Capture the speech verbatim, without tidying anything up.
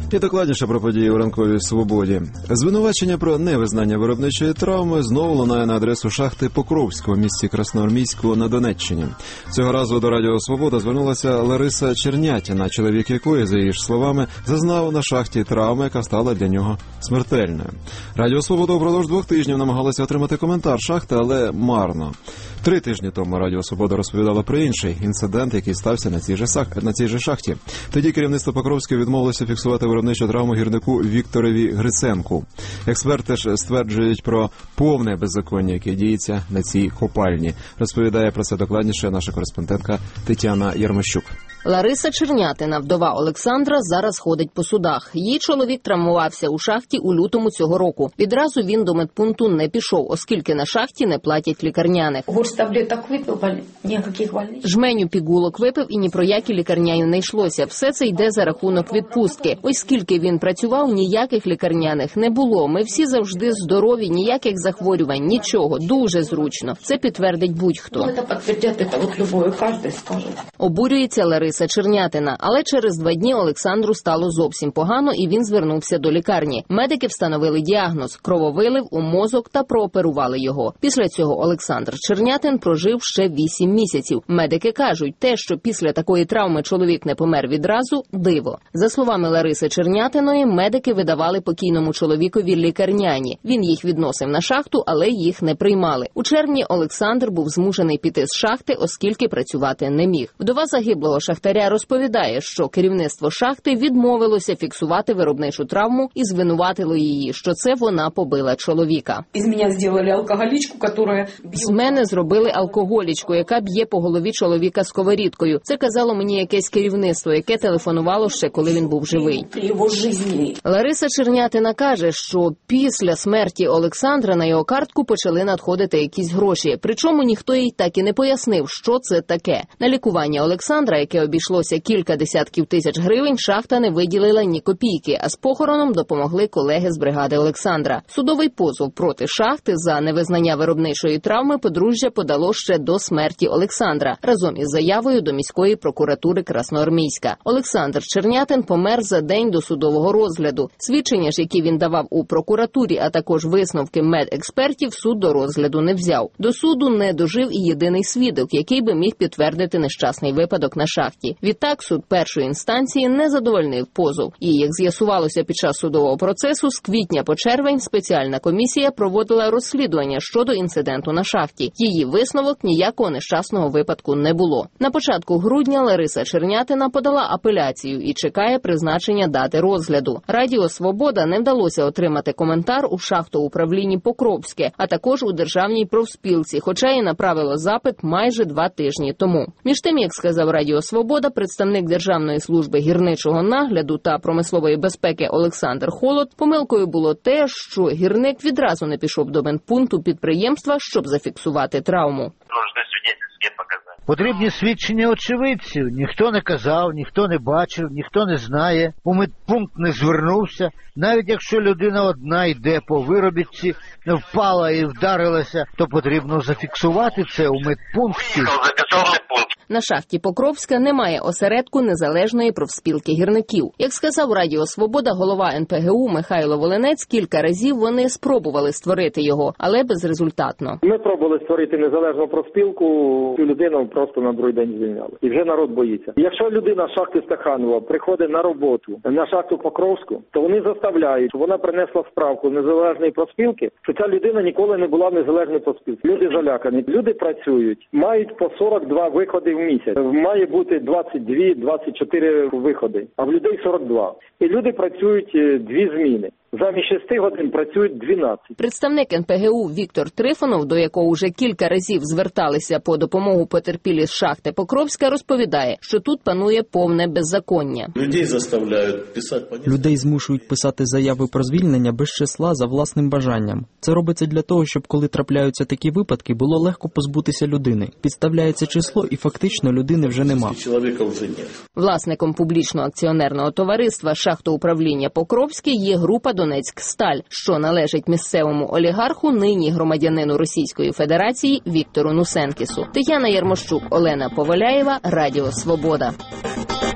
І докладніше про події у ранковій «Свободі». Звинувачення про невизнання виробничої травми знову лунає на адресу шахти Покровського в місті Красноармійську на Донеччині. Цього разу до Радіо «Свобода» звернулася Лариса Чернятіна, чоловік якої, за її ж словами, зазнав на шахті травми, яка стала для нього смертельною. Радіо «Свобода» впродовж двох тижнів намагалося отримати коментар шахти, але марно. Три тижні тому Радіо «Свобода» розповідало про інший інцидент, який стався на цій же, сах... на цій же шахті. Тоді керівництво Покровського відмовилося фіксувати виробничу травму гірнику Вікторові Гриценку. Експерти ж стверджують про повне беззаконня, яке діється на цій копальні. Розповідає про це докладніше наша кореспондентка Тетяна Ярмощук. Лариса Чернятіна, вдова Олександра, зараз ходить по судах. Її чоловік травмувався у шахті у лютому цього року. Відразу він до медпункту не пішов, оскільки на шахті не платять лікарняних. Горсть таблеток випив, ніяких больниць. Жменю пігулок випив і ні про які лікарняні не йшлося. Все це йде за рахунок відпустки. Ось скільки він працював, ніяких лікарняних не було. Ми всі завжди здорові, ніяких захворювань, нічого. Дуже зручно. Це підтвердить будь-хто. Ну, це підтвердять, це от любой, кожен скаже. Обурюється Лариса Чернятіна, але через два дні Олександру стало зовсім погано і він звернувся до лікарні. Медики встановили діагноз – крововилив у мозок та прооперували його. Після цього Олександр Чернятін прожив ще вісім місяців. Медики кажуть, те, що після такої травми чоловік не помер відразу – диво. За словами Лариси Чернятіної, медики видавали покійному чоловікові лікарняні. Він їх відносив на шахту, але їх не приймали. У червні Олександр був змушений піти з шахти, оскільки працювати не міг. Вдова загиблого шахтаря розповідає, що керівництво шахти відмовилося фіксувати виробничу травму і звинуватило її, що це вона побила чоловіка. Із мене зробили алкоголічку, яка... З мене зробили алкоголічку, яка б'є по голові чоловіка сковорідкою. Це казало мені якесь керівництво, яке телефонувало ще, коли він був живий. Лариса Чернятіна каже, що після смерті Олександра на його картку почали надходити якісь гроші. Причому ніхто їй так і не пояснив, що це таке. На лікування Олександра, яке обійшлося кілька десятків тисяч гривень, шахта не виділила ні копійки, а з похороном допомогли колеги з бригади Олександра. Судовий позов проти шахти за невизнання виробничої травми подружжя подало ще до смерті Олександра, разом із заявою до міської прокуратури Красноармійська. Олександр Чернятін помер за день до судового розгляду. Свідчення ж, які він давав у прокуратурі, а також висновки медекспертів, суд до розгляду не взяв. До суду не дожив і єдиний свідок, який би міг підтвердити нещасний випадок на шахті. Відтак суд першої інстанції не задовольнив позов. І, як з'ясувалося під час судового процесу, з квітня по червень спеціальна комісія проводила розслідування щодо інциденту на шахті. Її висновок: ніякого нещасного випадку не було. На початку грудня Лариса Чернятіна подала апеляцію і чекає призначення дати розгляду. Радіо «Свобода» не вдалося отримати коментар у шахтоуправлінні Покровське, а також у державній профспілці, хоча і направило запит майже два тижні тому. Між тим, як сказав Радіо «Свобода», представник Державної служби гірничого нагляду та промислової безпеки Олександр Холод, помилкою було те, що гірник відразу не пішов до медпункту підприємства, щоб зафіксувати травму. Потрібні свідчення очевидців. Ніхто не казав, ніхто не бачив, ніхто не знає. У медпункт не звернувся. Навіть якщо людина одна йде по виробітці, не впала і вдарилася, то потрібно зафіксувати це у медпункті. На шахті Покровська немає осередку незалежної профспілки гірників. Як сказав Радіо «Свобода» голова ен пе ге у Михайло Волинець, кілька разів вони спробували створити його, але безрезультатно. Ми пробували створити незалежну профспілку, цю людину просто на другий день звільняли. І вже народ боїться. Якщо людина з шахти Стаханова приходить на роботу на шахту Покровську, то вони заставляють, щоб вона принесла справку незалежної профспілки, що ця людина ніколи не була в незалежній профспілці. Люди залякані. Люди працюють, мають по сорок два виходи в місяць. Має бути двадцять два - двадцять чотири виходи, а в людей сорок два. І люди працюють дві зміни. Замість шести годин працюють дванадцять. Представник ен пе ге у Віктор Трифонов, до якого вже кілька разів зверталися по допомогу потерпілі з шахти Покровська, розповідає, що тут панує повне беззаконня. Людей заставляють писати... Людей змушують писати заяви про звільнення без числа за власним бажанням. Це робиться для того, щоб коли трапляються такі випадки, було легко позбутися людини. Підставляється число і фактично людини вже нема. Чоловіка вже немає. Власником публічного акціонерного товариства «Шахтоуправління Покровське» є група «Донецьксталь», що належить місцевому олігарху, нині громадянину Російської Федерації Віктору Нусенкісу. Тетяна Ярмощук, Олена Поваляєва, Радіо «Свобода».